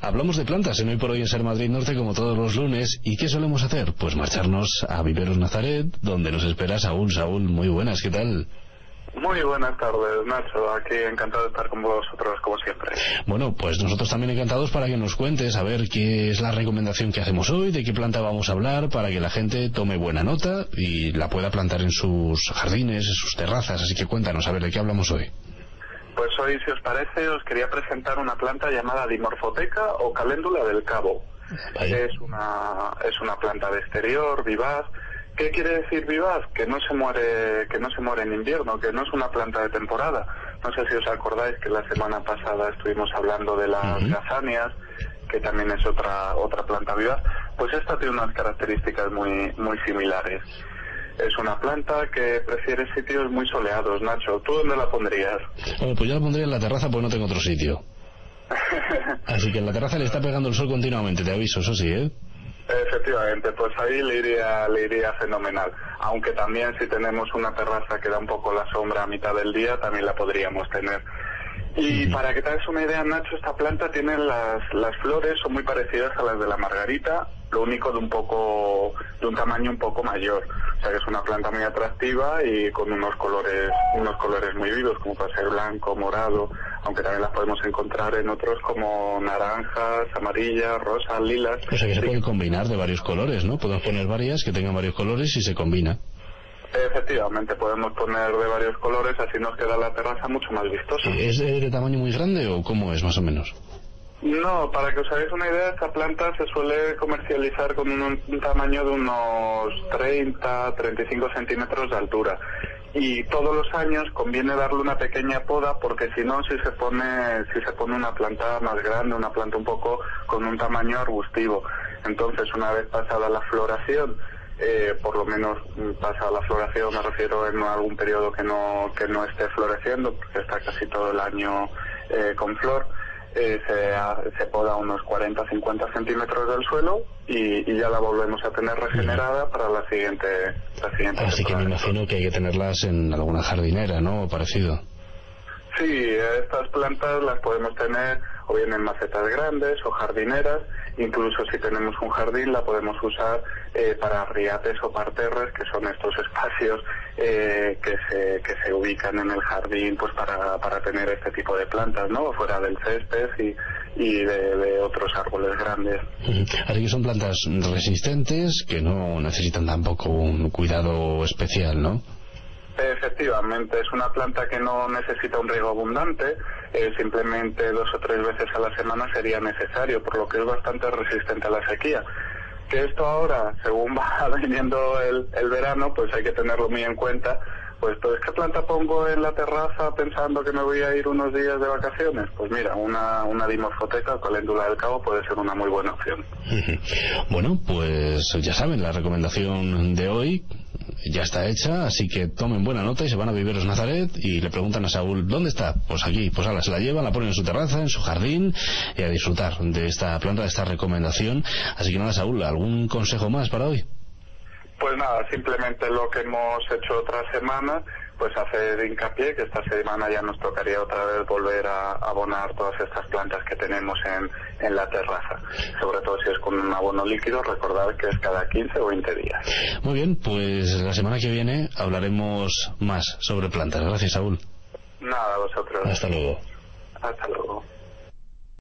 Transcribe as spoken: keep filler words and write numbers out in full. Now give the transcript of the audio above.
Hablamos de plantas en Hoy por Hoy en Ser Madrid Norte, como todos los lunes. ¿Y qué solemos hacer? Pues marcharnos a Viveros Nazaret, donde nos espera Saúl. Saúl, muy buenas, ¿qué tal? Muy buenas tardes, Nacho. Aquí encantado de estar con vosotros, como siempre. Bueno, pues nosotros también encantados para que nos cuentes, a ver qué es la recomendación que hacemos hoy, de qué planta vamos a hablar, para que la gente tome buena nota y la pueda plantar en sus jardines, en sus terrazas. Así que cuéntanos, a ver, ¿de qué hablamos hoy? Pues hoy, si os parece, os quería presentar una planta llamada Dimorphotheca o caléndula del cabo. Vale. Es una, es una planta de exterior, vivaz. ¿Qué quiere decir vivaz? Que no se muere, que no se muere en invierno, que no es una planta de temporada. No sé si os acordáis que la semana pasada estuvimos hablando de las uh-huh. gazanias, que también es otra otra planta vivaz. Pues esta tiene unas características muy muy similares. Es una planta que prefiere sitios muy soleados, Nacho. ¿Tú dónde la pondrías? Bueno, pues yo la pondría en la terraza porque no tengo otro sitio. Así que en la terraza le está pegando el sol continuamente, te aviso, eso sí, ¿eh? Efectivamente, pues ahí le iría, le iría fenomenal. Aunque también si tenemos una terraza que da un poco la sombra a mitad del día, también la podríamos tener. Y uh-huh. para que te hagas una idea, Nacho, esta planta tiene las, las flores, son muy parecidas a las de la margarita, lo único de un poco, de un tamaño un poco mayor. O sea que es una planta muy atractiva y con unos colores, unos colores muy vivos, como puede ser blanco, morado, aunque también las podemos encontrar en otros como naranjas, amarillas, rosas, lilas. O sea que se sí. puede combinar de varios colores, ¿no? Podemos poner varias que tengan varios colores y se combina. Efectivamente, podemos poner de varios colores, así nos queda la terraza mucho más vistosa. ¿Es de, de tamaño muy grande o cómo es, más o menos? No, para que os hagáis una idea, esta planta se suele comercializar con un, un tamaño de unos treinta a treinta y cinco centímetros de altura. Y todos los años conviene darle una pequeña poda, porque si no, si se pone si se pone una planta más grande, una planta un poco con un tamaño arbustivo. Entonces, una vez pasada la floración, Eh, por lo menos pasa la floración, me refiero en algún periodo que no que no esté floreciendo, porque está casi todo el año eh, con flor, eh, se, se poda unos cuarenta a cincuenta centímetros del suelo y, y ya la volvemos a tener regenerada para la siguiente, la siguiente Así temporada. Que me imagino que hay que tenerlas en alguna jardinera, ¿no? O parecido. Sí, estas plantas las podemos tener o bien en macetas grandes o jardineras. Incluso si tenemos un jardín la podemos usar eh, para riates o parterres, que son estos espacios eh, que se que se ubican en el jardín, pues para para tener este tipo de plantas, ¿no? Fuera del césped y y de, de otros árboles grandes. Así que son plantas resistentes que no necesitan tampoco un cuidado especial, ¿no? Efectivamente, es una planta que no necesita un riego abundante, eh, simplemente dos o tres veces a la semana sería necesario, por lo que es bastante resistente a la sequía. Que esto ahora, según va viniendo el, el verano, pues hay que tenerlo muy en cuenta. Pues, pues, ¿qué planta pongo en la terraza pensando que me voy a ir unos días de vacaciones? Pues mira, una, una Dimorphotheca o caléndula del cabo puede ser una muy buena opción. Bueno, pues ya saben, la recomendación de hoy ya está hecha, así que tomen buena nota y se van a Viveros Nazaret y le preguntan a Saúl, ¿dónde está? Pues aquí, pues ahora se la llevan, la ponen en su terraza, en su jardín y a disfrutar de esta planta, de esta recomendación. Así que nada, Saúl, ¿algún consejo más para hoy? Pues nada, simplemente lo que hemos hecho otra semana, pues hacer hincapié que esta semana ya nos tocaría otra vez volver a abonar todas estas plantas que tenemos en, en la terraza. Sobre todo si es con un abono líquido, recordad que es cada quince o veinte días. Muy bien, pues la semana que viene hablaremos más sobre plantas. Gracias, Saúl. Nada, vosotros. Hasta luego. Hasta luego.